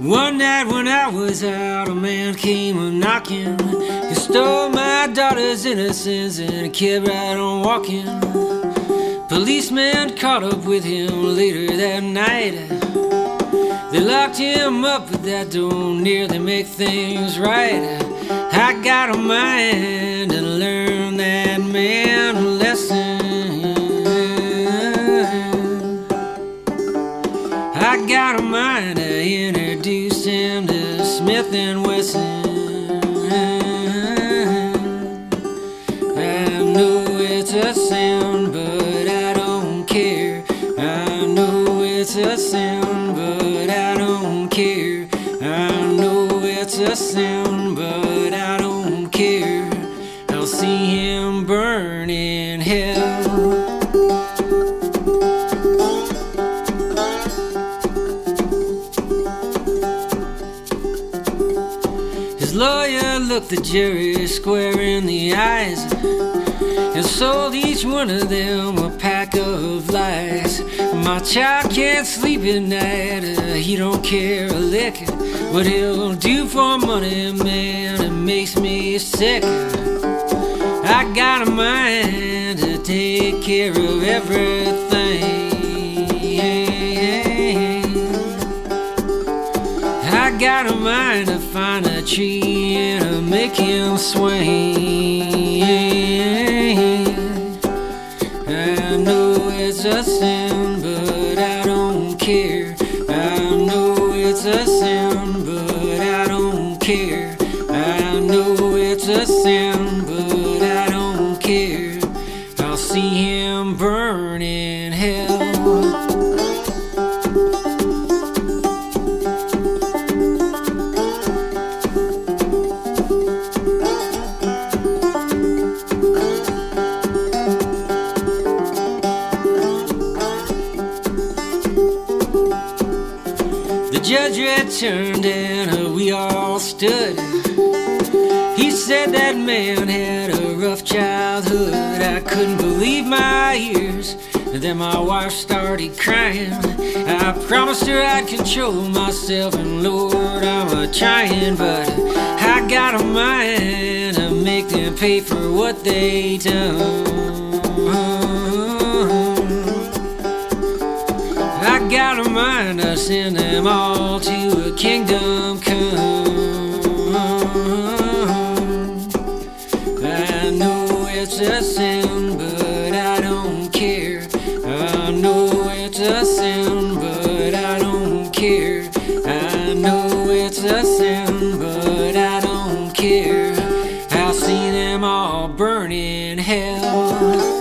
One night when I was out, a man came a-knocking. He stole my daughter's innocence and kept right on walking. Policeman caught up with him later that night. They locked him up, but that don't nearly make things right. I got a mind to learn that man a lesson. I got a mind to introduce him to Smith & Wesson. I know it's a sound, but I don't care. I know it's a sound, but I don't care. I know it's a sound, but I don't care. I'll see him burn in hell. His lawyer looked the jury square in the eyes and sold each one of them a pack of lies. My child can't sleep at night, he don't care a lick what he'll do for money, man, it makes me sick. I got a mind to take care of everything. I got a mind to find a tree and to make him swing. I know it's a sound, but I don't care. I know it's a sound, but I don't care. I know it's a sound, but I don't care. I'll see him burn in hell. The judge returned and we all stood. He said that man had a rough childhood. I couldn't believe my ears. Then my wife started crying. I promised her I'd control myself, and Lord, I'm a-trying. But I got a mind to make them pay for what they done. I got a mind to send them all to a kingdom come. I know it's a sound, but I don't care. I know it's a sound, but I don't care. I know it's a sound, but I don't care. I'll see them all burn in hell.